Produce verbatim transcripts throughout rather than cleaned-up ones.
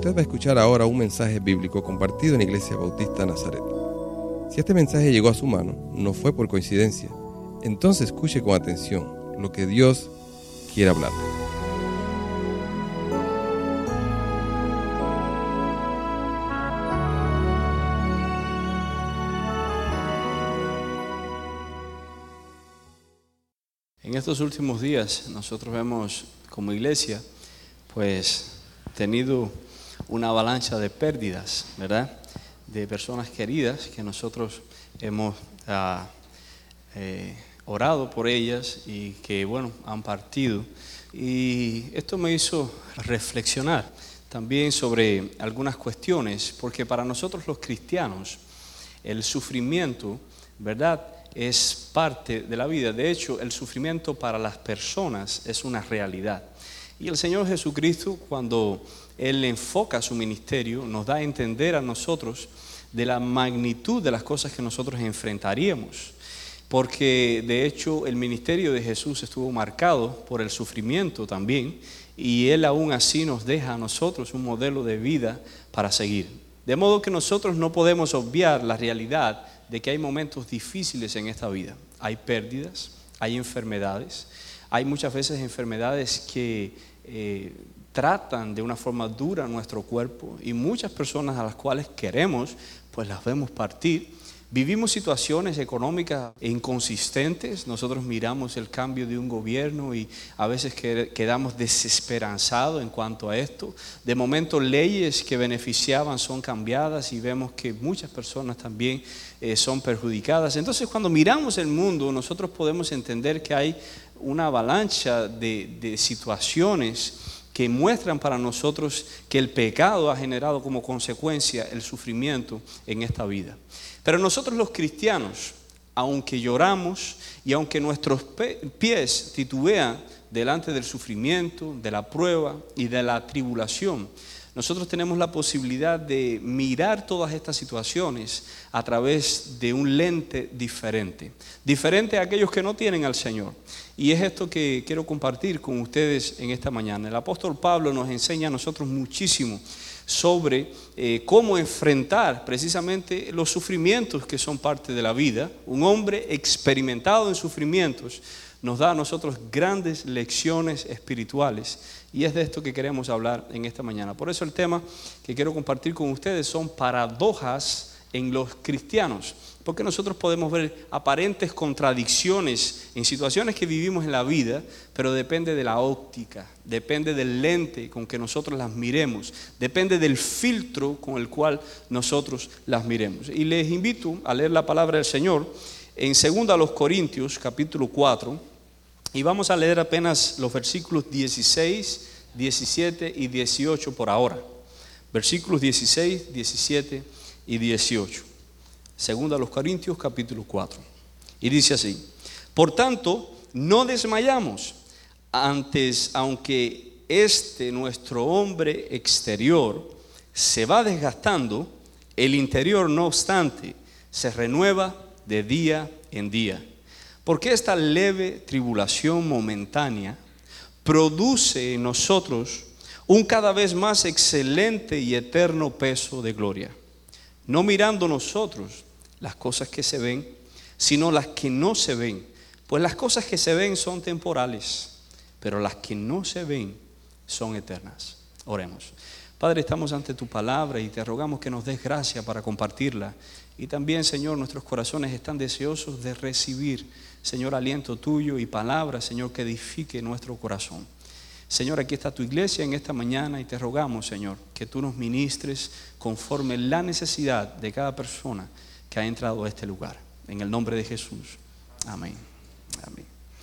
Usted va a escuchar ahora un mensaje bíblico compartido en Iglesia Bautista Nazaret. Si este mensaje llegó a su mano, no fue por coincidencia. Entonces escuche con atención lo que Dios quiere hablarle. En estos últimos días nosotros hemos como iglesia pues tenido una avalancha de pérdidas, ¿verdad? De personas queridas que nosotros hemos uh, eh, orado por ellas y que bueno, han partido. Y esto me hizo reflexionar también sobre algunas cuestiones, porque para nosotros los cristianos el sufrimiento, ¿verdad?, es parte de la vida. De hecho, el sufrimiento para las personas es una realidad. Y el Señor Jesucristo, cuando Él enfoca su ministerio, nos da a entender a nosotros de la magnitud de las cosas que nosotros enfrentaríamos. Porque de hecho el ministerio de Jesús estuvo marcado por el sufrimiento también, y Él aún así nos deja a nosotros un modelo de vida para seguir. De modo que nosotros no podemos obviar la realidad de que hay momentos difíciles en esta vida. Hay pérdidas, hay enfermedades, hay muchas veces enfermedades que eh, tratan de una forma dura nuestro cuerpo, y muchas personas a las cuales queremos, pues las vemos partir. Vivimos situaciones económicas inconsistentes. Nosotros miramos el cambio de un gobierno y a veces quedamos desesperanzados en cuanto a esto. De momento leyes que beneficiaban son cambiadas y vemos que muchas personas también eh, son perjudicadas. Entonces, cuando miramos el mundo, nosotros podemos entender que hay una avalancha de, de situaciones que muestran para nosotros que el pecado ha generado como consecuencia el sufrimiento en esta vida. Pero nosotros los cristianos, aunque lloramos y aunque nuestros pies titubean delante del sufrimiento, de la prueba y de la tribulación, nosotros tenemos la posibilidad de mirar todas estas situaciones a través de un lente diferente, diferente a aquellos que no tienen al Señor. Y es esto que quiero compartir con ustedes en esta mañana. El apóstol Pablo nos enseña a nosotros muchísimo sobre eh, cómo enfrentar precisamente los sufrimientos que son parte de la vida. Un hombre experimentado en sufrimientos nos da a nosotros grandes lecciones espirituales, y es de esto que queremos hablar en esta mañana. Por eso el tema que quiero compartir con ustedes son paradojas en los cristianos, porque nosotros podemos ver aparentes contradicciones en situaciones que vivimos en la vida, pero depende de la óptica, depende del lente con que nosotros las miremos, depende del filtro con el cual nosotros las miremos. Y les invito a leer la palabra del Señor en segunda a los Corintios, capítulo cuatro, y vamos a leer apenas los versículos dieciséis, diecisiete y dieciocho por ahora. Versículos dieciséis, diecisiete y dieciocho. Segunda a los Corintios, capítulo cuatro. Y dice así: por tanto, no desmayamos, antes, aunque este nuestro hombre exterior se va desgastando, el interior, no obstante, se renueva de día en día. Porque esta leve tribulación momentánea produce en nosotros un cada vez más excelente y eterno peso de gloria, no mirando nosotros las cosas que se ven, sino las que no se ven. Pues las cosas que se ven son temporales, pero las que no se ven son eternas. Oremos. Padre, estamos ante tu palabra y te rogamos que nos des gracia para compartirla. Y también, Señor, nuestros corazones están deseosos de recibir, Señor, aliento tuyo y palabra, Señor, que edifique nuestro corazón. Señor, aquí está tu iglesia en esta mañana y te rogamos, Señor, que tú nos ministres conforme la necesidad de cada persona que ha entrado a este lugar. En el nombre de Jesús. Amén. Amén.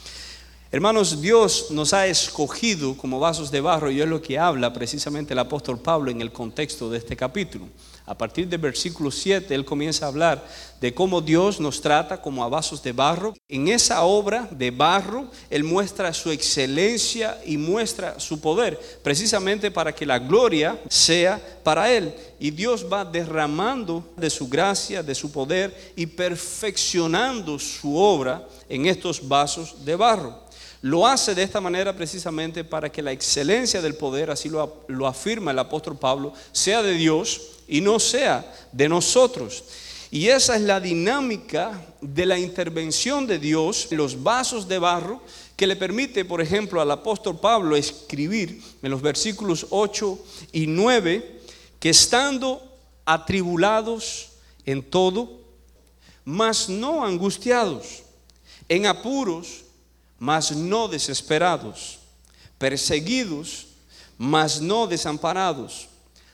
Hermanos, Dios nos ha escogido como vasos de barro, y es lo que habla precisamente el apóstol Pablo en el contexto de este capítulo. A partir del versículo siete, él comienza a hablar de cómo Dios nos trata como a vasos de barro. En esa obra de barro, él muestra su excelencia y muestra su poder, precisamente para que la gloria sea para él. Y Dios va derramando de su gracia, de su poder, y perfeccionando su obra en estos vasos de barro. Lo hace de esta manera precisamente para que la excelencia del poder, así lo, lo afirma el apóstol Pablo, sea de Dios y no sea de nosotros. Y esa es la dinámica de la intervención de Dios en los vasos de barro, que le permite, por ejemplo, al apóstol Pablo escribir en los versículos ocho y nueve, que estando atribulados en todo, mas no angustiados, en apuros, mas no desesperados, perseguidos, mas no desamparados,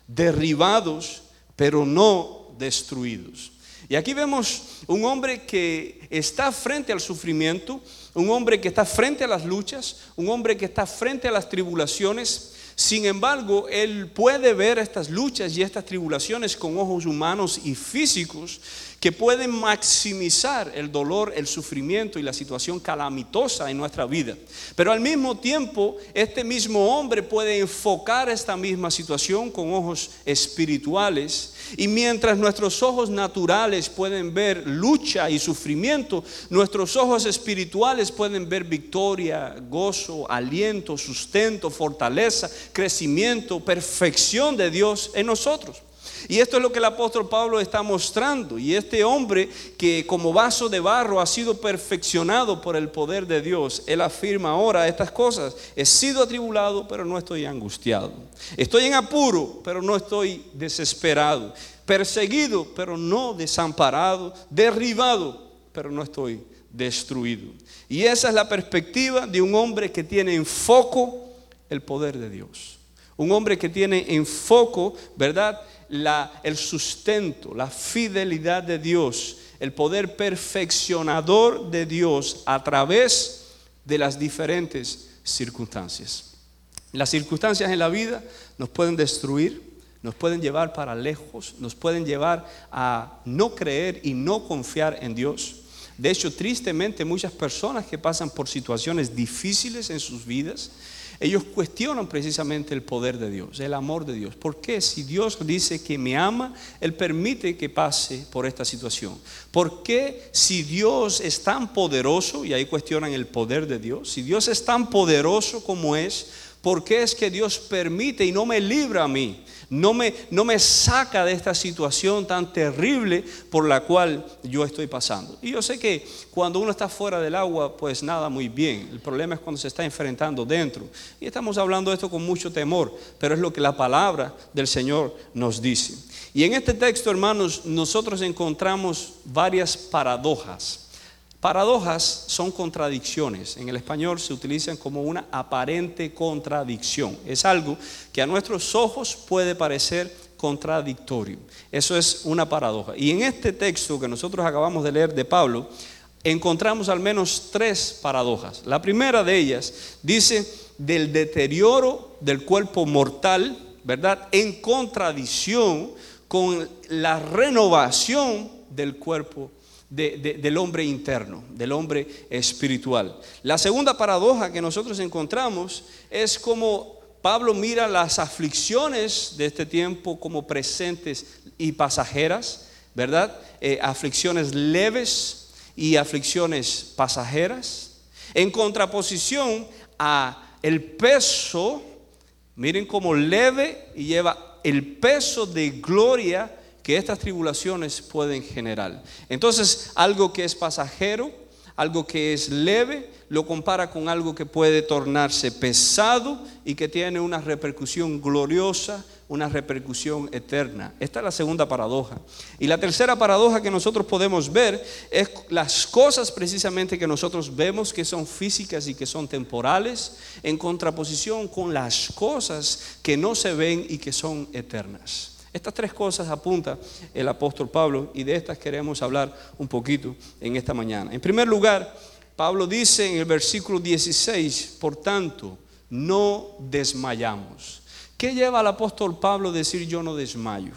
derribados, pero no destruidos. Y aquí vemos un hombre que está frente al sufrimiento, un hombre que está frente a las luchas, un hombre que está frente a las tribulaciones. Sin embargo, él puede ver estas luchas y estas tribulaciones con ojos humanos y físicos que pueden maximizar el dolor, el sufrimiento y la situación calamitosa en nuestra vida. Pero al mismo tiempo, este mismo hombre puede enfocar esta misma situación con ojos espirituales. Y mientras nuestros ojos naturales pueden ver lucha y sufrimiento, nuestros ojos espirituales pueden ver victoria, gozo, aliento, sustento, fortaleza, crecimiento, perfección de Dios en nosotros. Y esto es lo que el apóstol Pablo está mostrando. Y este hombre que como vaso de barro ha sido perfeccionado por el poder de Dios, él afirma ahora estas cosas: he sido atribulado, pero no estoy angustiado. Estoy en apuro, pero no estoy desesperado. Perseguido, pero no desamparado. Derribado, pero no estoy destruido. Y esa es la perspectiva de un hombre que tiene en foco el poder de Dios. Un hombre que tiene en foco, ¿verdad?, La, el sustento, la fidelidad de Dios, el poder perfeccionador de Dios a través de las diferentes circunstancias. Las circunstancias en la vida nos pueden destruir, nos pueden llevar para lejos, nos pueden llevar a no creer y no confiar en Dios. De hecho, tristemente, muchas personas que pasan por situaciones difíciles en sus vidas, ellos cuestionan precisamente el poder de Dios, el amor de Dios. ¿Por qué? Si Dios dice que me ama, Él permite que pase por esta situación. ¿Por qué? Si Dios es tan poderoso, y ahí cuestionan el poder de Dios, si Dios es tan poderoso como es, ¿por qué es que Dios permite y no me libra a mí? No me, no me saca de esta situación tan terrible por la cual yo estoy pasando. Y yo sé que cuando uno está fuera del agua, pues nada muy bien. El problema es cuando se está enfrentando dentro. Y estamos hablando de esto con mucho temor, pero es lo que la palabra del Señor nos dice. Y en este texto, hermanos, nosotros encontramos varias paradojas. Paradojas son contradicciones. En el español se utilizan como una aparente contradicción. Es algo que a nuestros ojos puede parecer contradictorio. Eso es una paradoja. Y en este texto que nosotros acabamos de leer de Pablo, encontramos al menos tres paradojas. La primera de ellas dice del deterioro del cuerpo mortal, ¿verdad?, en contradicción con la renovación del cuerpo De, de, del hombre interno, del hombre espiritual. La segunda paradoja que nosotros encontramos es como Pablo mira las aflicciones de este tiempo como presentes y pasajeras, ¿verdad? Eh, aflicciones leves y aflicciones pasajeras, en contraposición a el peso, miren cómo leve y lleva el peso de gloria que estas tribulaciones pueden generar. Entonces, algo que es pasajero, algo que es leve, lo compara con algo que puede tornarse pesado y que tiene una repercusión gloriosa, una repercusión eterna. Esta es la segunda paradoja. Y la tercera paradoja que nosotros podemos ver es las cosas precisamente que nosotros vemos que son físicas y que son temporales, en contraposición con las cosas que no se ven y que son eternas. Estas tres cosas apunta el apóstol Pablo, y de estas queremos hablar un poquito en esta mañana. En primer lugar, Pablo dice en el versículo dieciséis: por tanto, no desmayamos. ¿Qué lleva al apóstol Pablo a decir yo no desmayo?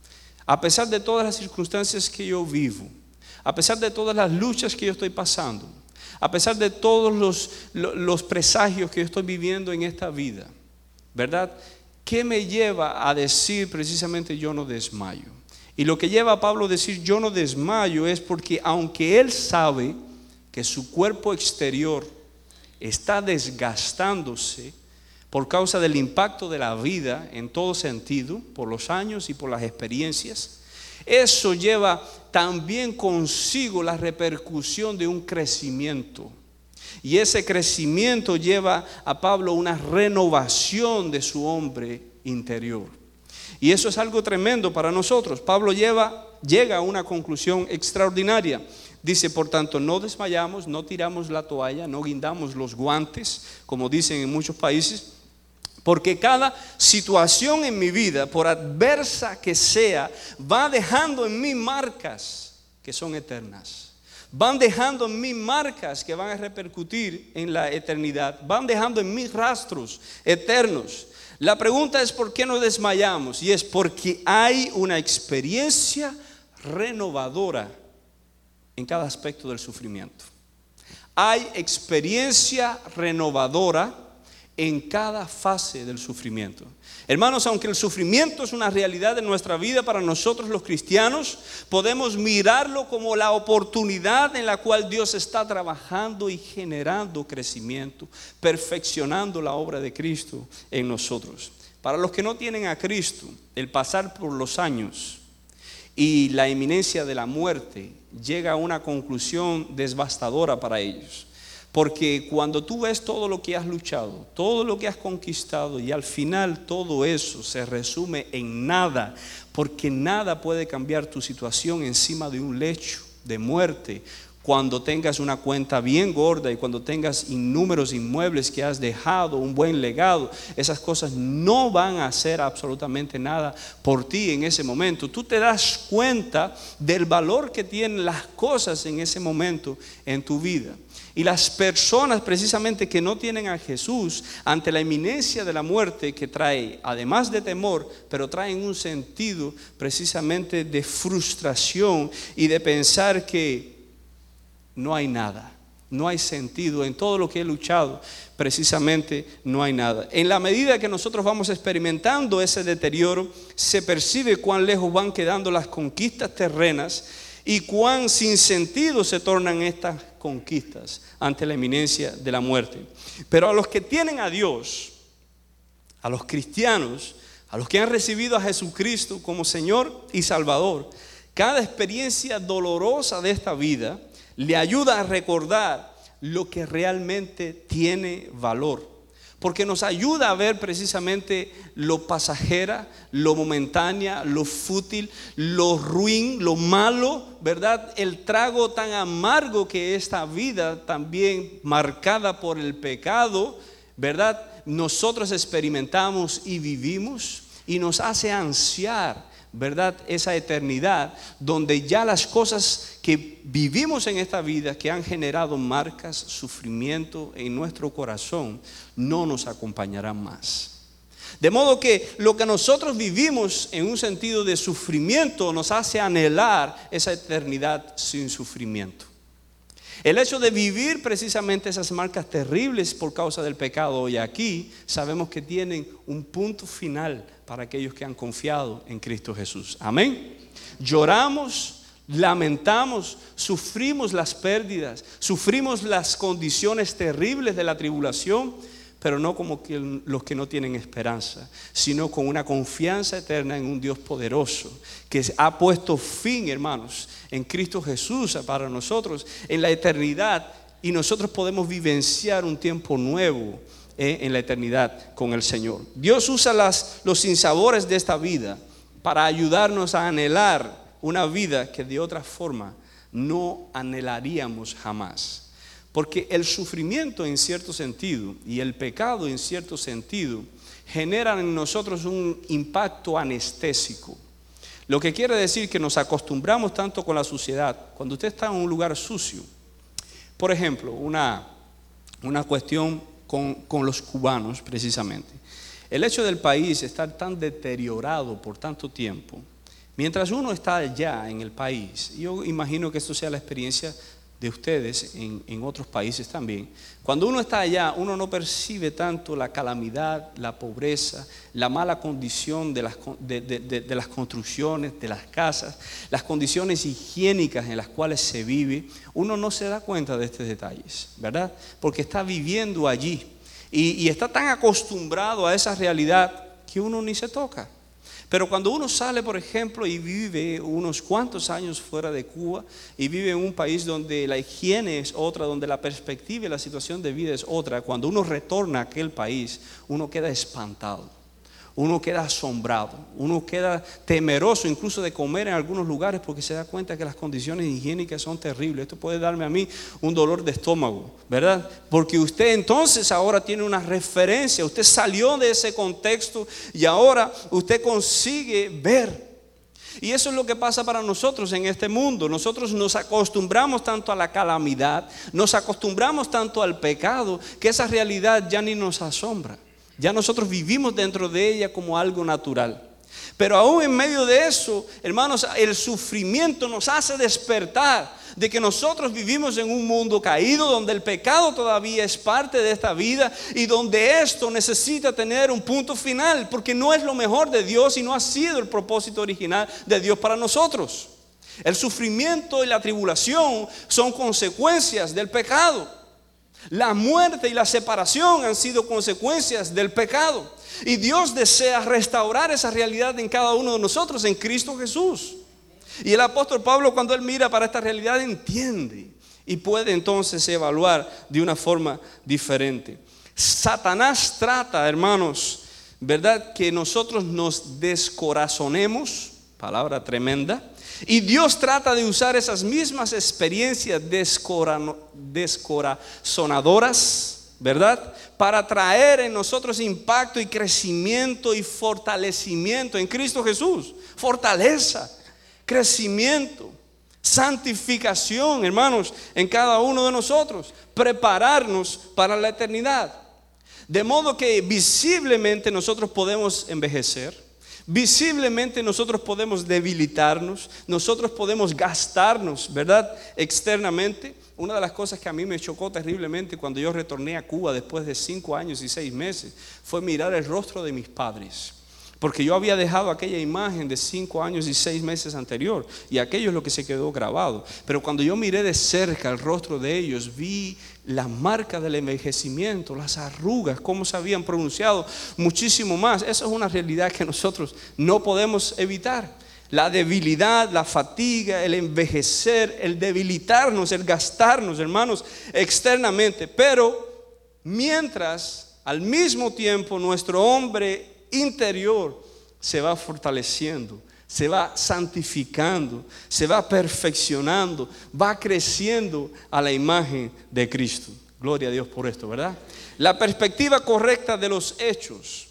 A pesar de todas las circunstancias que yo vivo, a pesar de todas las luchas que yo estoy pasando, a pesar de todos los, los presagios que yo estoy viviendo en esta vida, ¿verdad? ¿Qué me lleva a decir precisamente yo no desmayo? Y lo que lleva a Pablo a decir yo no desmayo es porque aunque él sabe que su cuerpo exterior está desgastándose por causa del impacto de la vida en todo sentido, por los años y por las experiencias, eso lleva también consigo la repercusión de un crecimiento. Y ese crecimiento lleva a Pablo una renovación de su hombre interior. Y eso es algo tremendo para nosotros. Pablo lleva, llega a una conclusión extraordinaria. Dice, por tanto, no desmayamos, no tiramos la toalla, no guindamos los guantes, como dicen en muchos países, porque cada situación en mi vida, por adversa que sea, va dejando en mí marcas que son eternas. Van dejando en mí marcas que van a repercutir en la eternidad. Van dejando en mí rastros eternos. La pregunta es ¿por qué no desmayamos? Y es porque hay una experiencia renovadora en cada aspecto del sufrimiento. Hay experiencia renovadora en cada fase del sufrimiento. Hermanos, aunque el sufrimiento es una realidad en nuestra vida para nosotros los cristianos, podemos mirarlo como la oportunidad en la cual Dios está trabajando y generando crecimiento, perfeccionando la obra de Cristo en nosotros. Para los que no tienen a Cristo, el pasar por los años y la inminencia de la muerte llega a una conclusión devastadora para ellos. Porque cuando tú ves todo lo que has luchado, todo lo que has conquistado y al final todo eso se resume en nada, porque nada puede cambiar tu situación encima de un lecho de muerte. Cuando tengas una cuenta bien gorda y cuando tengas innúmeros inmuebles que has dejado, un buen legado, esas cosas no van a hacer absolutamente nada por ti en ese momento. Tú te das cuenta del valor que tienen las cosas en ese momento en tu vida. Y las personas precisamente que no tienen a Jesús ante la inminencia de la muerte que trae, además de temor, pero traen un sentido precisamente de frustración y de pensar que no hay nada, no hay sentido en todo lo que he luchado, precisamente no hay nada. En la medida que nosotros vamos experimentando ese deterioro, se percibe cuán lejos van quedando las conquistas terrenas y cuán sin sentido se tornan estas conquistas ante la inminencia de la muerte. Pero a los que tienen a Dios, a los cristianos, a los que han recibido a Jesucristo como Señor y Salvador, cada experiencia dolorosa de esta vida le ayuda a recordar lo que realmente tiene valor. Porque nos ayuda a ver precisamente lo pasajera, lo momentánea, lo fútil, lo ruin, lo malo, ¿verdad? El trago tan amargo que esta vida también marcada por el pecado, ¿verdad? Nosotros experimentamos y vivimos y nos hace ansiar, ¿verdad? Esa eternidad donde ya las cosas que vivimos en esta vida, que han generado marcas, sufrimiento en nuestro corazón, no nos acompañarán más. De modo que lo que nosotros vivimos en un sentido de sufrimiento nos hace anhelar esa eternidad sin sufrimiento. El hecho de vivir precisamente esas marcas terribles por causa del pecado hoy aquí, sabemos que tienen un punto final para aquellos que han confiado en Cristo Jesús. Amén. Lloramos, lamentamos, sufrimos las pérdidas, sufrimos las condiciones terribles de la tribulación, pero no como que los que no tienen esperanza, sino con una confianza eterna en un Dios poderoso que ha puesto fin, hermanos, en Cristo Jesús para nosotros en la eternidad, y nosotros podemos vivenciar un tiempo nuevo eh, en la eternidad con el Señor. Dios usa las, los sinsabores de esta vida para ayudarnos a anhelar una vida que de otra forma no anhelaríamos jamás. Porque el sufrimiento en cierto sentido y el pecado en cierto sentido generan en nosotros un impacto anestésico. Lo que quiere decir que nos acostumbramos tanto con la suciedad. Cuando usted está en un lugar sucio, por ejemplo, una, una cuestión con, con los cubanos precisamente. El hecho del país estar tan deteriorado por tanto tiempo, mientras uno está allá en el país, yo imagino que esto sea la experiencia de ustedes en, en otros países también. Cuando uno está allá, uno no percibe tanto la calamidad, la pobreza, la mala condición de las, de, de, de, de las construcciones, de las casas, las condiciones higiénicas en las cuales se vive. Uno no se da cuenta de estos detalles, ¿verdad? Porque está viviendo allí y, y está tan acostumbrado a esa realidad que uno ni se toca. Pero cuando uno sale, por ejemplo, y vive unos cuantos años fuera de Cuba y vive en un país donde la higiene es otra, donde la perspectiva y la situación de vida es otra, cuando uno retorna a aquel país, uno queda espantado, uno queda asombrado, uno queda temeroso incluso de comer en algunos lugares porque se da cuenta que las condiciones higiénicas son terribles. Esto puede darme a mí un dolor de estómago, ¿verdad? Porque usted entonces ahora tiene una referencia, usted salió de ese contexto y ahora usted consigue ver. Y eso es lo que pasa para nosotros en este mundo. Nosotros nos acostumbramos tanto a la calamidad, nos acostumbramos tanto al pecado, que esa realidad ya ni nos asombra. Ya nosotros vivimos dentro de ella como algo natural. Pero aún en medio de eso, hermanos, el sufrimiento nos hace despertar de que nosotros vivimos en un mundo caído, donde el pecado todavía es parte de esta vida y donde esto necesita tener un punto final, porque no es lo mejor de Dios y no ha sido el propósito original de Dios para nosotros. El sufrimiento y la tribulación son consecuencias del pecado. La muerte y la separación han sido consecuencias del pecado. Y Dios desea restaurar esa realidad en cada uno de nosotros, en Cristo Jesús. Y el apóstol Pablo, cuando él mira para esta realidad, entiende y puede entonces evaluar de una forma diferente. Satanás trata, hermanos, ¿verdad?, que nosotros nos descorazonemos, palabra tremenda. Y Dios trata de usar esas mismas experiencias descorazonadoras, ¿verdad?, para traer en nosotros impacto y crecimiento y fortalecimiento en Cristo Jesús. Fortaleza, crecimiento, santificación, hermanos, en cada uno de nosotros. Prepararnos para la eternidad. De modo que visiblemente nosotros podemos envejecer. Visiblemente nosotros podemos debilitarnos, nosotros podemos gastarnos, ¿verdad?, externamente. Una de las cosas que a mí me chocó terriblemente cuando yo retorné a Cuba después de cinco años y seis meses fue mirar el rostro de mis padres. Porque yo había dejado aquella imagen de cinco años y seis meses anterior y aquello es lo que se quedó grabado. Pero cuando yo miré de cerca el rostro de ellos, vi la marca del envejecimiento, las arrugas, cómo se habían pronunciado muchísimo más. Eso es una realidad que nosotros no podemos evitar. La debilidad, la fatiga, el envejecer, el debilitarnos, el gastarnos, hermanos, externamente. Pero mientras al mismo tiempo nuestro hombre interior se va fortaleciendo, se va santificando, se va perfeccionando, va creciendo a la imagen de Cristo. Gloria a Dios por esto, ¿verdad? La perspectiva correcta de los hechos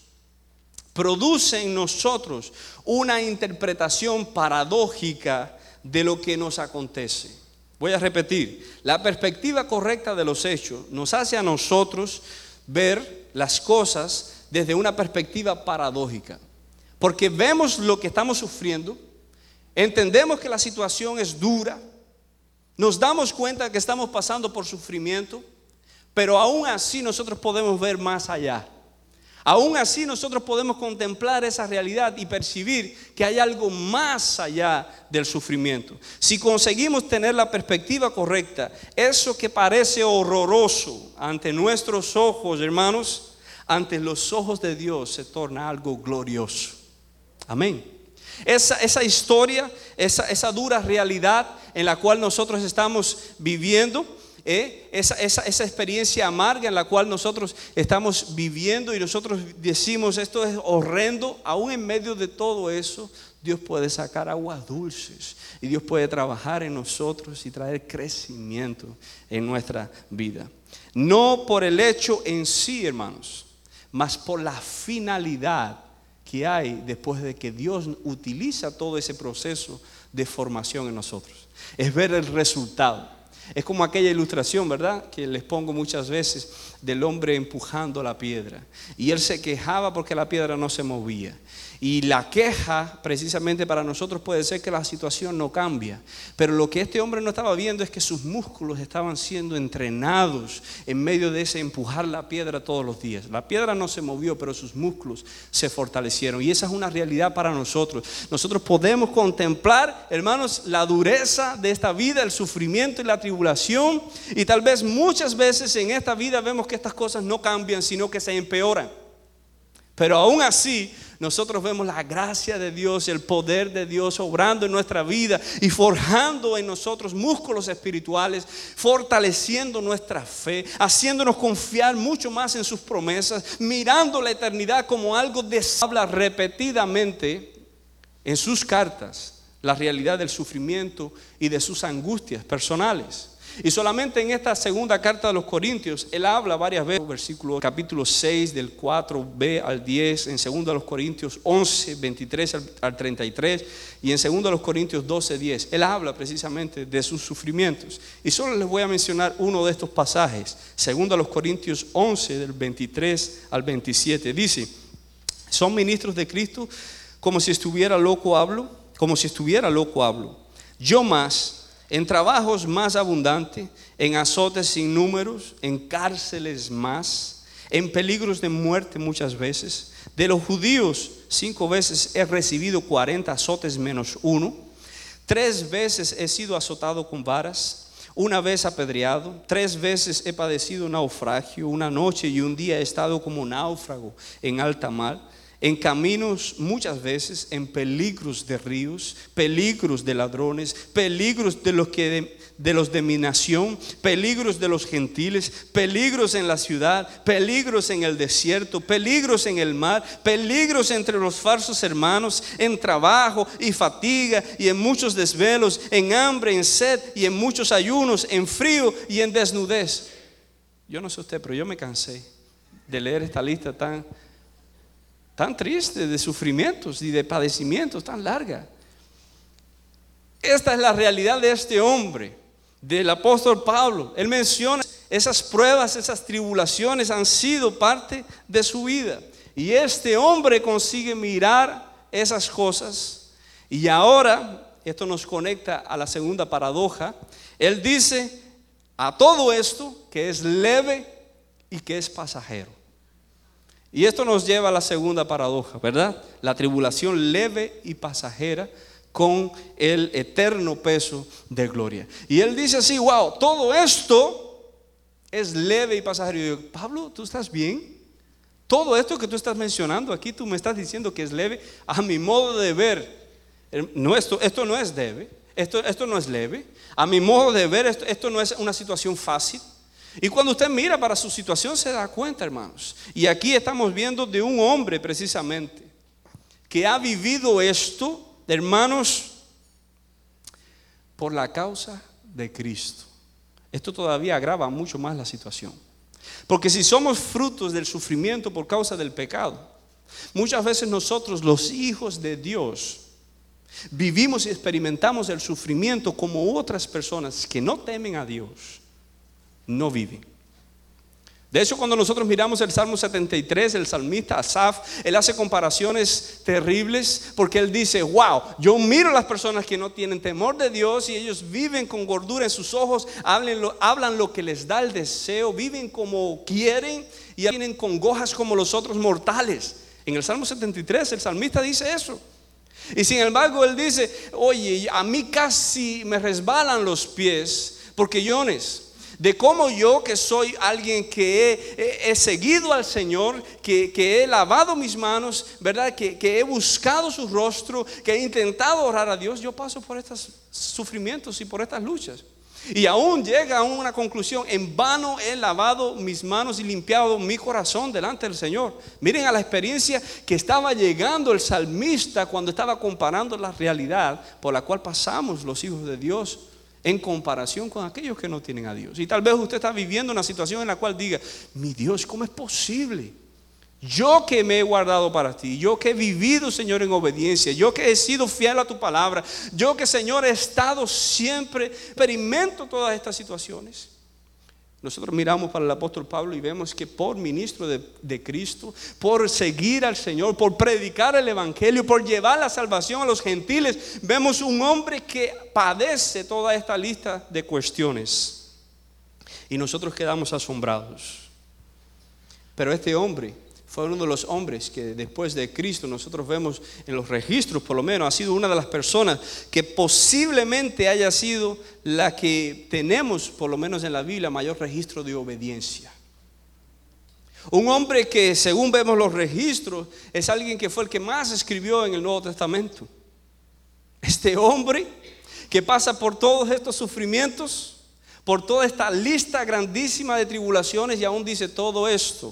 produce en nosotros una interpretación paradójica de lo que nos acontece. Voy a repetir, la perspectiva correcta de los hechos nos hace a nosotros ver las cosas desde una perspectiva paradójica, porque vemos lo que estamos sufriendo, entendemos que la situación es dura, nos damos cuenta que estamos pasando por sufrimiento, pero aún así nosotros podemos ver más allá. Aún así nosotros podemos contemplar esa realidad y percibir que hay algo más allá del sufrimiento. Si conseguimos tener la perspectiva correcta, eso que parece horroroso ante nuestros ojos, hermanos, ante los ojos de Dios se torna algo glorioso. Amén. Esa, esa historia, esa, esa dura realidad en la cual nosotros estamos viviendo, ¿eh? esa, esa, esa experiencia amarga en la cual nosotros estamos viviendo y nosotros decimos esto es horrendo, aún en medio de todo eso Dios puede sacar aguas dulces y Dios puede trabajar en nosotros y traer crecimiento en nuestra vida. No por el hecho en sí, hermanos, mas por la finalidad que hay después de que Dios utiliza todo ese proceso de formación en nosotros. Es ver el resultado. Es como aquella ilustración, ¿verdad?, que les pongo muchas veces del hombre empujando la piedra. Y él se quejaba porque la piedra no se movía. Y la queja precisamente para nosotros puede ser que la situación no cambia. Pero lo que este hombre no estaba viendo es que sus músculos estaban siendo entrenados en medio de ese empujar la piedra todos los días. La piedra no se movió, pero sus músculos se fortalecieron. Y esa es una realidad para nosotros. Nosotros podemos contemplar, hermanos, la dureza de esta vida, el sufrimiento y la tribulación. Y tal vez muchas veces en esta vida vemos que estas cosas no cambian, sino que se empeoran. Pero aún así, nosotros vemos la gracia de Dios, el poder de Dios obrando en nuestra vida y forjando en nosotros músculos espirituales, fortaleciendo nuestra fe, haciéndonos confiar mucho más en sus promesas, mirando la eternidad como algo de habla repetidamente en sus cartas, la realidad del sufrimiento y de sus angustias personales. Y solamente en esta segunda carta de los Corintios, él habla varias veces, versículo capítulo seis del cuatro b al diez, en segunda de los Corintios once, veintitrés al treinta y tres y en segunda de los Corintios doce, diez. Él habla precisamente de sus sufrimientos. Y solo les voy a mencionar uno de estos pasajes, segunda de los Corintios once, del veintitrés al veintisiete. Dice: ¿son ministros de Cristo? Como si estuviera loco hablo, como si estuviera loco hablo. Yo más, en trabajos más abundantes, en azotes sin números, en cárceles más, en peligros de muerte muchas veces. De los judíos cinco veces he recibido cuarenta azotes menos uno. Tres veces he sido azotado con varas, una vez apedreado. Tres veces he padecido naufragio, una noche y un día he estado como náufrago en alta mar. En caminos muchas veces, en peligros de ríos, peligros de ladrones, peligros de los, que de, de los de mi nación, peligros de los gentiles, peligros en la ciudad, peligros en el desierto, peligros en el mar, peligros entre los falsos hermanos, en trabajo y fatiga y en muchos desvelos, en hambre, en sed y en muchos ayunos, en frío y en desnudez. Yo no sé usted, pero yo me cansé de leer esta lista tan... tan triste, de sufrimientos y de padecimientos tan larga. Esta es la realidad de este hombre, del apóstol Pablo. Él menciona esas pruebas, esas tribulaciones han sido parte de su vida. Y este hombre consigue mirar esas cosas. Y ahora, esto nos conecta a la segunda paradoja. Él dice a todo esto que es leve y que es pasajero. Y esto nos lleva a la segunda paradoja, ¿verdad? La tribulación leve y pasajera con el eterno peso de gloria. Y él dice así: wow, todo esto es leve y pasajero. Y yo digo: Pablo, ¿tú estás bien? Todo esto que tú estás mencionando aquí, tú me estás diciendo que es leve. A mi modo de ver, no, esto, esto no es leve, esto, esto no es leve. A mi modo de ver, esto, esto no es una situación fácil. Y cuando usted mira para su situación se da cuenta, hermanos. Y aquí estamos viendo de un hombre precisamente que ha vivido esto, hermanos, por la causa de Cristo. Esto todavía agrava mucho más la situación. Porque si somos frutos del sufrimiento por causa del pecado, muchas veces nosotros, los hijos de Dios, vivimos y experimentamos el sufrimiento como otras personas que no temen a Dios no viven. De hecho, cuando nosotros miramos el Salmo setenta y tres, el salmista Asaf, él hace comparaciones terribles, porque él dice: wow, yo miro a las personas que no tienen temor de Dios y ellos viven con gordura en sus ojos, hablan lo, hablan lo que les da el deseo, viven como quieren y tienen congojas como los otros mortales. En el Salmo setenta y tres el salmista dice eso. Y sin embargo él dice: oye, a mí casi me resbalan los pies, porque Yones, de cómo yo, que soy alguien que he, he, he seguido al Señor, que, que he lavado mis manos, ¿verdad? Que, que he buscado su rostro, que he intentado orar a Dios, yo paso por estos sufrimientos y por estas luchas. Y aún llega a una conclusión: en vano he lavado mis manos y limpiado mi corazón delante del Señor. Miren a la experiencia que estaba llegando el salmista cuando estaba comparando la realidad por la cual pasamos los hijos de Dios en comparación con aquellos que no tienen a Dios. Y tal vez usted está viviendo una situación en la cual diga: mi Dios, ¿cómo es posible? Yo que me he guardado para ti, yo que he vivido, Señor, en obediencia, yo que he sido fiel a tu palabra, yo que, Señor, he estado siempre, experimento todas estas situaciones. Nosotros miramos para el apóstol Pablo y vemos que por ministro de, de Cristo, por seguir al Señor, por predicar el evangelio, por llevar la salvación a los gentiles, vemos un hombre que padece toda esta lista de cuestiones. Y nosotros quedamos asombrados. Pero este hombre fue uno de los hombres que después de Cristo nosotros vemos en los registros, por lo menos, ha sido una de las personas que posiblemente haya sido la que tenemos, por lo menos en la Biblia, mayor registro de obediencia. Un hombre que, según vemos los registros, es alguien que fue el que más escribió en el Nuevo Testamento. Este hombre que pasa por todos estos sufrimientos, por toda esta lista grandísima de tribulaciones, y aún dice todo esto.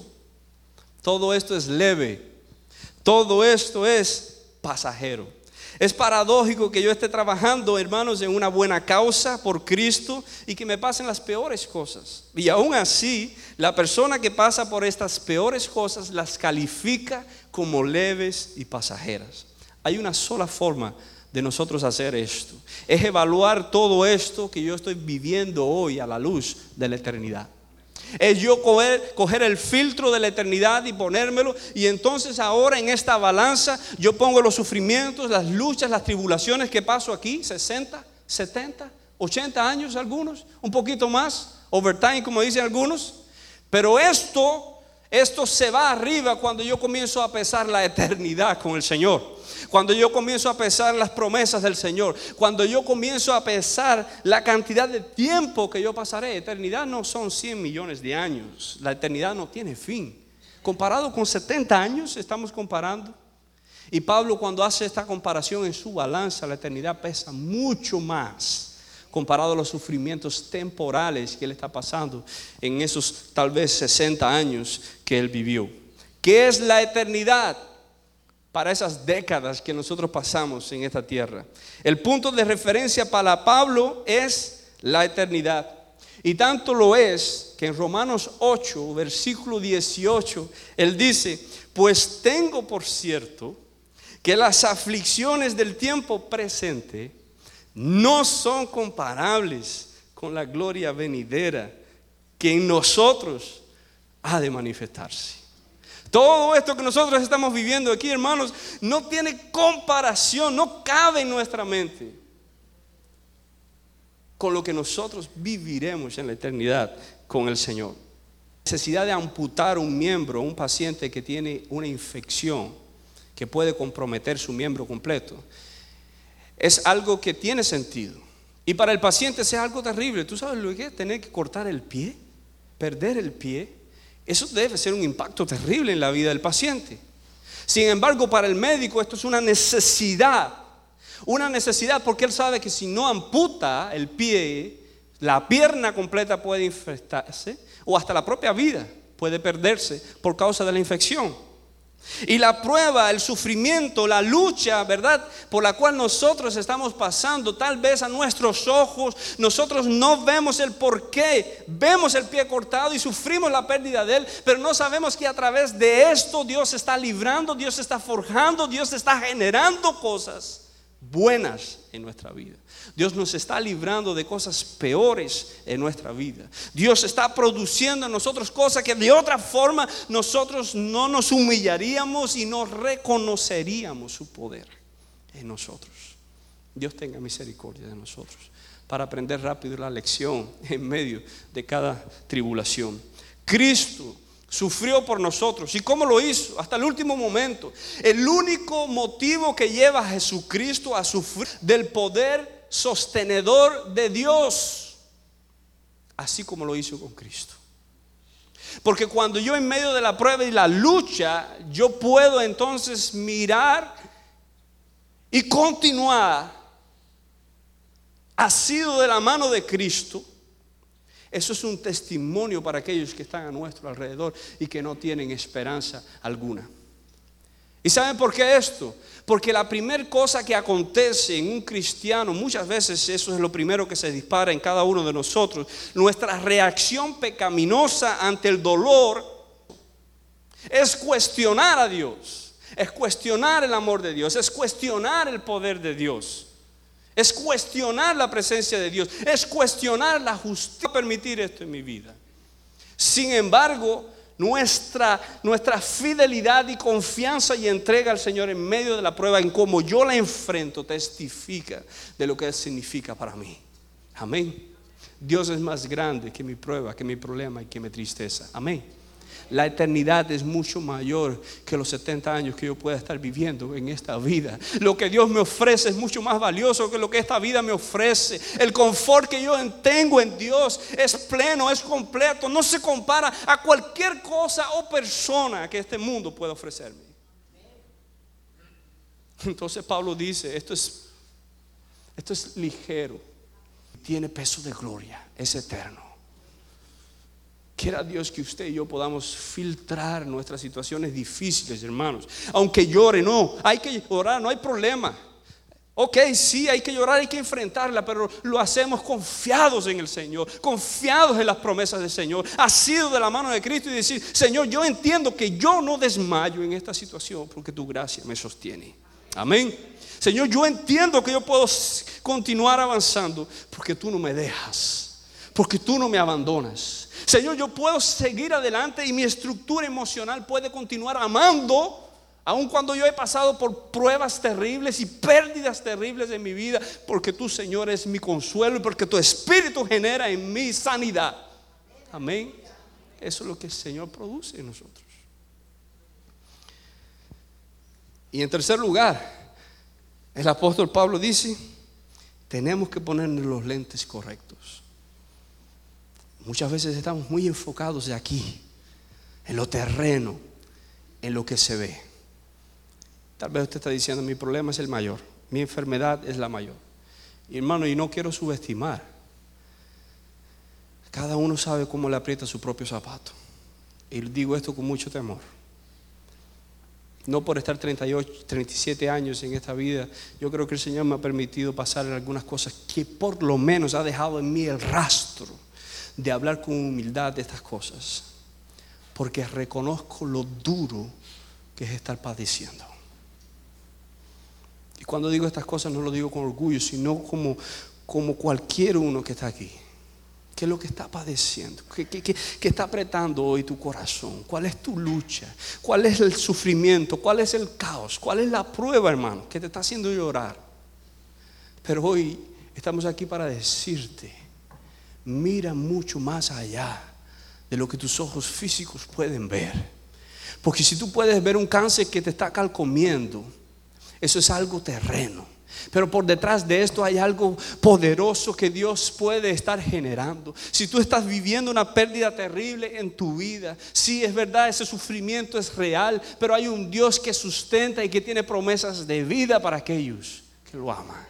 Todo esto es leve, todo esto es pasajero. Es paradójico que yo esté trabajando, hermanos, en una buena causa por Cristo y que me pasen las peores cosas. Y aún así, la persona que pasa por estas peores cosas las califica como leves y pasajeras. Hay una sola forma de nosotros hacer esto. Es evaluar todo esto que yo estoy viviendo hoy a la luz de la eternidad. Es yo coger, coger el filtro de la eternidad y ponérmelo, y entonces ahora en esta balanza yo pongo los sufrimientos, las luchas, las tribulaciones que paso aquí, sesenta, setenta, ochenta años algunos, un poquito más, overtime como dicen algunos. Pero esto, esto se va arriba cuando yo comienzo a pesar la eternidad con el Señor. Cuando yo comienzo a pesar las promesas del Señor, cuando yo comienzo a pesar la cantidad de tiempo que yo pasaré. Eternidad no son cien millones de años, la eternidad no tiene fin. Comparado con setenta años estamos comparando. Y Pablo, cuando hace esta comparación en su balanza, la eternidad pesa mucho más comparado a los sufrimientos temporales que él está pasando en esos tal vez sesenta años que él vivió. ¿Qué es la eternidad? Para esas décadas que nosotros pasamos en esta tierra. El punto de referencia para Pablo es la eternidad. Y tanto lo es que en Romanos ocho, versículo dieciocho, él dice: pues tengo por cierto que las aflicciones del tiempo presente no son comparables con la gloria venidera que en nosotros ha de manifestarse. Todo esto que nosotros estamos viviendo aquí, hermanos, no tiene comparación, no cabe en nuestra mente con lo que nosotros viviremos en la eternidad con el Señor. La necesidad de amputar un miembro, un paciente que tiene una infección que puede comprometer su miembro completo, es algo que tiene sentido. Y para el paciente es algo terrible. ¿Tú sabes lo que es tener que cortar el pie? Perder el pie. Eso debe ser un impacto terrible en la vida del paciente. Sin embargo, para el médico esto es una necesidad. Una necesidad porque él sabe que si no amputa el pie, la pierna completa puede infectarse o hasta la propia vida puede perderse por causa de la infección. Y la prueba, el sufrimiento, la lucha, ¿verdad?, por la cual nosotros estamos pasando, tal vez a nuestros ojos nosotros no vemos el porqué. Vemos el pie cortado y sufrimos la pérdida de él, pero no sabemos que a través de esto Dios está librando, Dios está forjando, Dios está generando cosas buenas en nuestra vida. Dios nos está librando de cosas peores en nuestra vida. Dios está produciendo en nosotros cosas que de otra forma nosotros no nos humillaríamos y no reconoceríamos su poder en nosotros. Dios tenga misericordia de nosotros para aprender rápido la lección en medio de cada tribulación. Cristo sufrió por nosotros. ¿Y cómo lo hizo? Hasta el último momento. El único motivo que lleva a Jesucristo a sufrir del poder sostenedor de Dios, así como lo hizo con Cristo. Porque cuando yo en medio de la prueba y la lucha, yo puedo entonces mirar y continuar asido de la mano de Cristo. Eso es un testimonio para aquellos que están a nuestro alrededor y que no tienen esperanza alguna. ¿Y saben por qué esto? Porque la primera cosa que acontece en un cristiano, muchas veces eso es lo primero que se dispara en cada uno de nosotros, nuestra reacción pecaminosa ante el dolor Es cuestionar a Dios, es cuestionar el amor de Dios, es cuestionar el poder de Dios, es cuestionar la presencia de Dios, es cuestionar la justicia, permitir esto en mi vida. Sin embargo, nuestra, nuestra fidelidad y confianza y entrega al Señor en medio de la prueba, en cómo yo la enfrento, testifica de lo que Él significa para mí. Amén. Dios es más grande que mi prueba, que mi problema y que mi tristeza. Amén. La eternidad es mucho mayor que los setenta años que yo pueda estar viviendo en esta vida. Lo que Dios me ofrece es mucho más valioso que lo que esta vida me ofrece. El confort que yo tengo en Dios es pleno, es completo. No se compara a cualquier cosa o persona que este mundo pueda ofrecerme. Entonces Pablo dice, esto es, esto es ligero, tiene peso de gloria, es eterno. Quiera Dios que usted y yo podamos filtrar nuestras situaciones difíciles, hermanos. Aunque llore, no, hay que llorar, no hay problema. Ok, sí, hay que llorar, hay que enfrentarla, pero lo hacemos confiados en el Señor, confiados en las promesas del Señor, asidos de la mano de Cristo y decir, Señor, yo entiendo que yo no desmayo en esta situación porque tu gracia me sostiene. Amén. Señor, yo entiendo que yo puedo continuar avanzando porque tú no me dejas, porque tú no me abandonas. Señor, yo puedo seguir adelante y mi estructura emocional puede continuar amando, aun cuando yo he pasado por pruebas terribles y pérdidas terribles en mi vida, porque tú, Señor, es mi consuelo y porque tu Espíritu genera en mí sanidad. Amén. Eso es lo que el Señor produce en nosotros. Y en tercer lugar, el apóstol Pablo dice, tenemos que ponernos los lentes correctos. Muchas veces estamos muy enfocados de aquí, en lo terreno, en lo que se ve. Tal vez usted está diciendo, mi problema es el mayor, mi enfermedad es la mayor. Y hermano, y no quiero subestimar. Cada uno sabe cómo le aprieta su propio zapato. Y digo esto con mucho temor. No por estar treinta y ocho, treinta y siete años en esta vida, yo creo que el Señor me ha permitido pasar algunas cosas que por lo menos ha dejado en mí el rastro de hablar con humildad de estas cosas, porque reconozco lo duro que es estar padeciendo. Y cuando digo estas cosas no lo digo con orgullo, sino como, como cualquier uno que está aquí. ¿Qué es lo que está padeciendo? ¿Qué, qué, qué, qué está apretando hoy tu corazón? ¿Cuál es tu lucha? ¿Cuál es el sufrimiento? ¿Cuál es el caos? ¿Cuál es la prueba, hermano, que te está haciendo llorar? Pero hoy estamos aquí para decirte, mira mucho más allá de lo que tus ojos físicos pueden ver. Porque si tú puedes ver un cáncer que te está carcomiendo, eso es algo terreno. Pero por detrás de esto hay algo poderoso que Dios puede estar generando. Si tú estás viviendo una pérdida terrible en tu vida, sí, es verdad, ese sufrimiento es real, pero hay un Dios que sustenta y que tiene promesas de vida para aquellos que lo aman.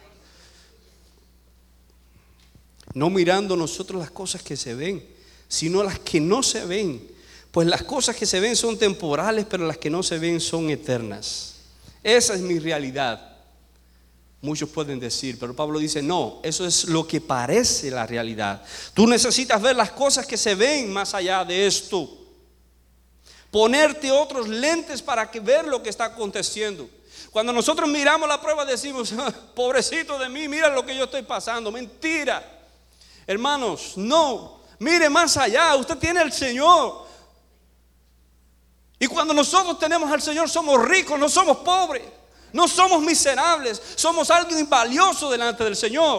No mirando nosotros las cosas que se ven, sino las que no se ven. Pues las cosas que se ven son temporales, pero las que no se ven son eternas. Esa es mi realidad. Muchos pueden decir, pero Pablo dice, no, eso es lo que parece la realidad. Tú necesitas ver las cosas que se ven más allá de esto. Ponerte otros lentes para que ver lo que está aconteciendo. Cuando nosotros miramos la prueba decimos, pobrecito de mí, mira lo que yo estoy pasando. Mentira. Hermanos, no, mire más allá, usted tiene al Señor. Y cuando nosotros tenemos al Señor somos ricos, no somos pobres. No somos miserables, somos alguien valioso delante del Señor.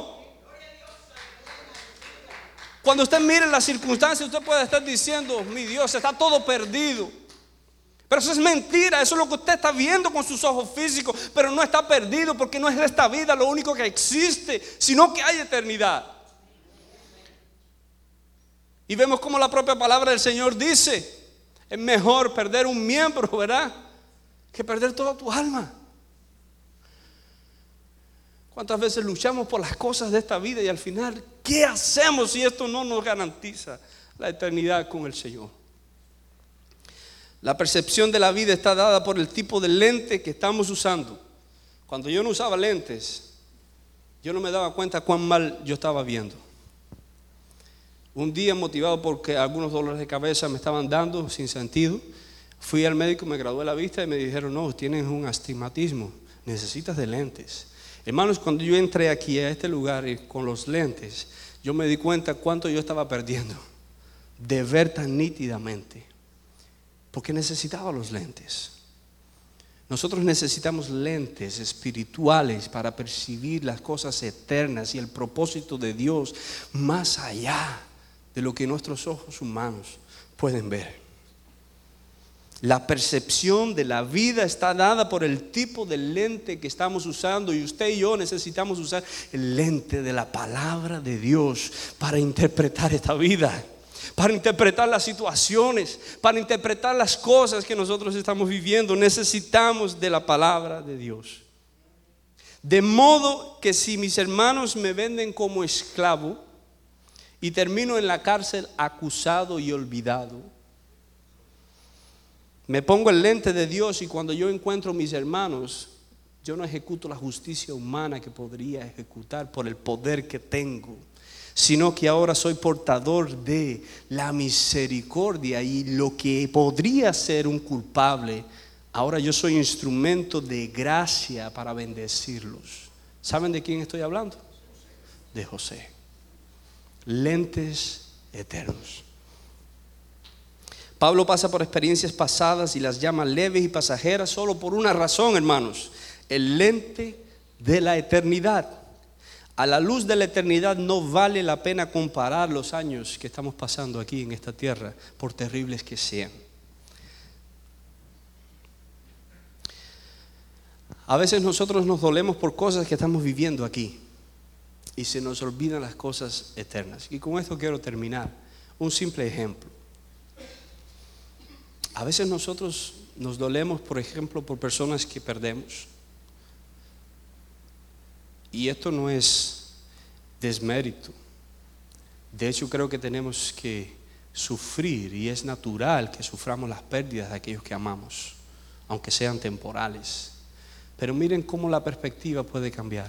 Cuando usted mire las circunstancias, usted puede estar diciendo, mi Dios, está todo perdido. Pero eso es mentira, eso es lo que usted está viendo con sus ojos físicos. Pero no está perdido porque no es de esta vida lo único que existe, sino que hay eternidad. Y vemos como la propia palabra del Señor dice, es mejor perder un miembro, ¿verdad?, que perder toda tu alma. ¿Cuántas veces luchamos por las cosas de esta vida y al final, ¿qué hacemos si esto no nos garantiza la eternidad con el Señor? La percepción de la vida está dada por el tipo de lente que estamos usando. Cuando yo no usaba lentes, yo no me daba cuenta cuán mal yo estaba viendo. Un día, motivado porque algunos dolores de cabeza me estaban dando sin sentido, Fui al médico, me gradué la vista y me dijeron, no, tienes un astigmatismo, necesitas de lentes. Hermanos, cuando yo entré aquí a este lugar y con los lentes, yo me di cuenta cuánto yo estaba perdiendo de ver tan nítidamente, porque necesitaba los lentes. Nosotros necesitamos lentes espirituales para percibir las cosas eternas y el propósito de Dios más allá de lo que nuestros ojos humanos pueden ver. La percepción de la vida está dada por el tipo de lente que estamos usando, y usted y yo necesitamos usar el lente de la palabra de Dios para interpretar esta vida, para interpretar las situaciones, para interpretar las cosas que nosotros estamos viviendo. Necesitamos de la palabra de Dios. De modo que si mis hermanos me venden como esclavo y termino en la cárcel acusado y olvidado, me pongo el lente de Dios y cuando yo encuentro a mis hermanos, yo no ejecuto la justicia humana que podría ejecutar por el poder que tengo, sino que ahora soy portador de la misericordia, y lo que podría ser un culpable, ahora yo soy instrumento de gracia para bendecirlos. ¿Saben de quién estoy hablando? De José. Lentes eternos. Pablo pasa por experiencias pasadas y las llama leves y pasajeras solo por una razón, hermanos: el lente de la eternidad. A la luz de la eternidad no vale la pena comparar los años que estamos pasando aquí en esta tierra, por terribles que sean. A veces nosotros nos dolemos por cosas que estamos viviendo aquí y se nos olvidan las cosas eternas. Y con esto quiero terminar. Un simple ejemplo. A veces nosotros nos dolemos, por ejemplo, por personas que perdemos. Y esto no es desmérito. De hecho, creo que tenemos que sufrir, y es natural que suframos las pérdidas de aquellos que amamos, aunque sean temporales. Pero miren cómo la perspectiva puede cambiar.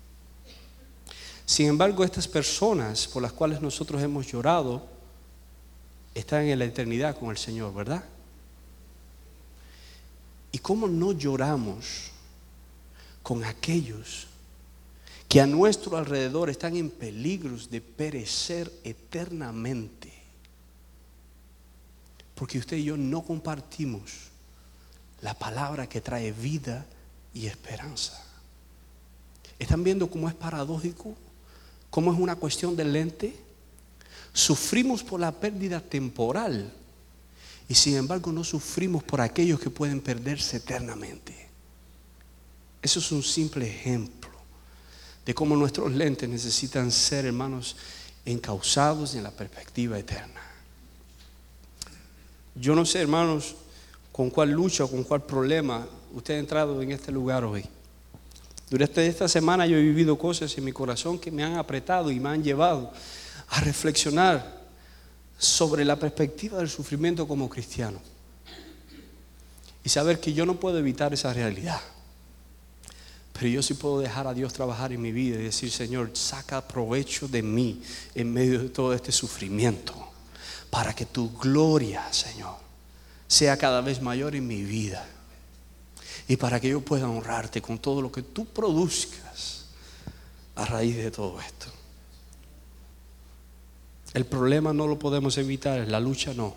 Sin embargo, estas personas por las cuales nosotros hemos llorado están en la eternidad con el Señor, ¿verdad? ¿Y cómo no lloramos con aquellos que a nuestro alrededor están en peligros de perecer eternamente? Porque usted y yo no compartimos la palabra que trae vida y esperanza. ¿Están viendo cómo es paradójico? ¿Cómo es una cuestión de lente? Sufrimos por la pérdida temporal y sin embargo no sufrimos por aquellos que pueden perderse eternamente. Eso es un simple ejemplo de cómo nuestros lentes necesitan ser, hermanos, encauzados en la perspectiva eterna. Yo no sé, hermanos, con cuál lucha o con cuál problema usted ha entrado en este lugar hoy. Durante esta semana yo he vivido cosas en mi corazón que me han apretado y me han llevado a reflexionar sobre la perspectiva del sufrimiento como cristiano y saber que yo no puedo evitar esa realidad, pero yo sí puedo dejar a Dios trabajar en mi vida y decir: Señor, saca provecho de mí en medio de todo este sufrimiento, para que tu gloria, Señor, sea cada vez mayor en mi vida, y para que yo pueda honrarte con todo lo que tú produzcas a raíz de todo esto. El problema no lo podemos evitar, la lucha no.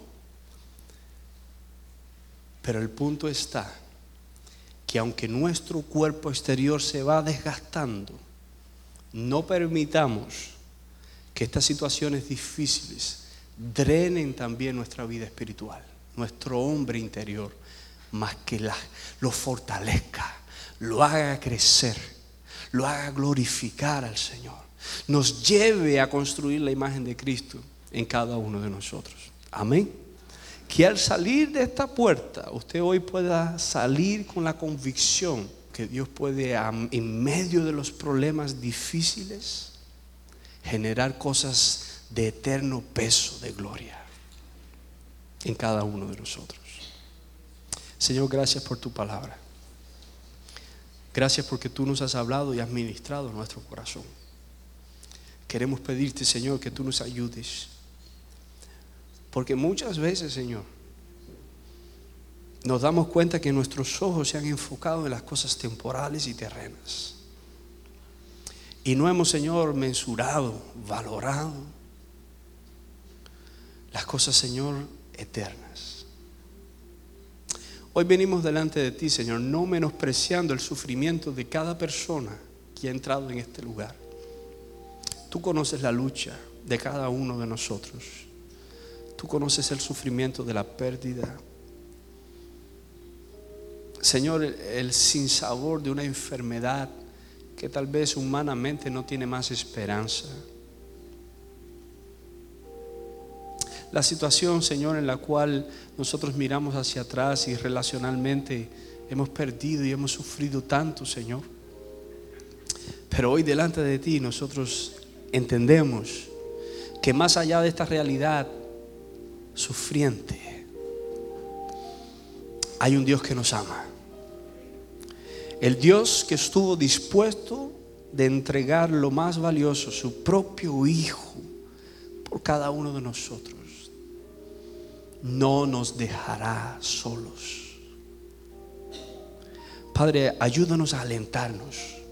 Pero el punto está que aunque nuestro cuerpo exterior se va desgastando, no permitamos que estas situaciones difíciles drenen también nuestra vida espiritual, nuestro hombre interior, más que la, lo fortalezca, lo haga crecer, lo haga glorificar al Señor, nos lleve a construir la imagen de Cristo en cada uno de nosotros. Amén. Que al salir de esta puerta usted hoy pueda salir con la convicción que Dios puede, en medio de los problemas difíciles, generar cosas de eterno peso, de gloria en cada uno de nosotros. Señor, gracias por tu palabra. Gracias porque tú nos has hablado y has ministrado nuestro corazón. Queremos pedirte, Señor, que tú nos ayudes, porque muchas veces, Señor, nos damos cuenta que nuestros ojos se han enfocado en las cosas temporales y terrenas. Y no hemos, Señor, mensurado, valorado las cosas, Señor, eternas. Hoy venimos delante de ti, Señor, no menospreciando el sufrimiento de cada persona que ha entrado en este lugar. Tú conoces la lucha de cada uno de nosotros. Tú conoces el sufrimiento de la pérdida. Señor, el sinsabor de una enfermedad que tal vez humanamente no tiene más esperanza. La situación, Señor, en la cual nosotros miramos hacia atrás y relacionalmente hemos perdido y hemos sufrido tanto, Señor. Pero hoy delante de ti nosotros entendemos que más allá de esta realidad sufriente, hay un Dios que nos ama. El Dios que estuvo dispuesto de entregar lo más valioso, su propio Hijo, por cada uno de nosotros. No nos dejará solos. Padre, ayúdanos a alentarnos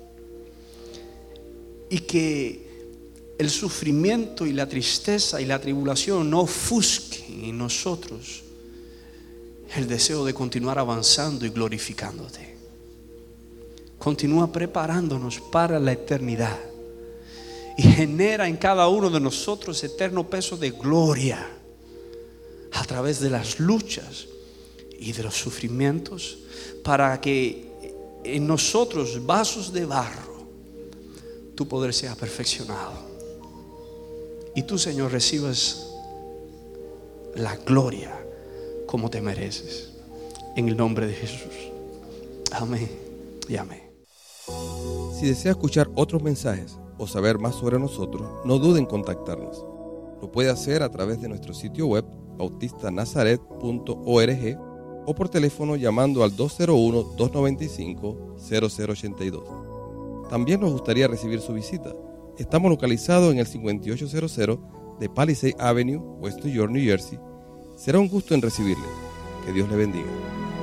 y que el sufrimiento y la tristeza y la tribulación no ofusquen en nosotros el deseo de continuar avanzando y glorificándote. Continúa preparándonos para la eternidad y genera en cada uno de nosotros eterno peso de gloria a través de las luchas y de los sufrimientos, para que en nosotros, vasos de barro, tu poder sea perfeccionado y tú, Señor, recibas la gloria como te mereces, en el nombre de Jesús. Amén y amén. Si desea escuchar otros mensajes o saber más sobre nosotros, no dude en contactarnos. Lo puede hacer a través de nuestro sitio web bautista nazaret punto org o por teléfono llamando al dos cero uno, dos nueve cinco, cero cero ocho dos. También nos gustaría recibir su visita. Estamos localizados en el cincuenta y ocho cero cero de Palisade Avenue, West New York, New Jersey. Será un gusto en recibirle. Que Dios le bendiga.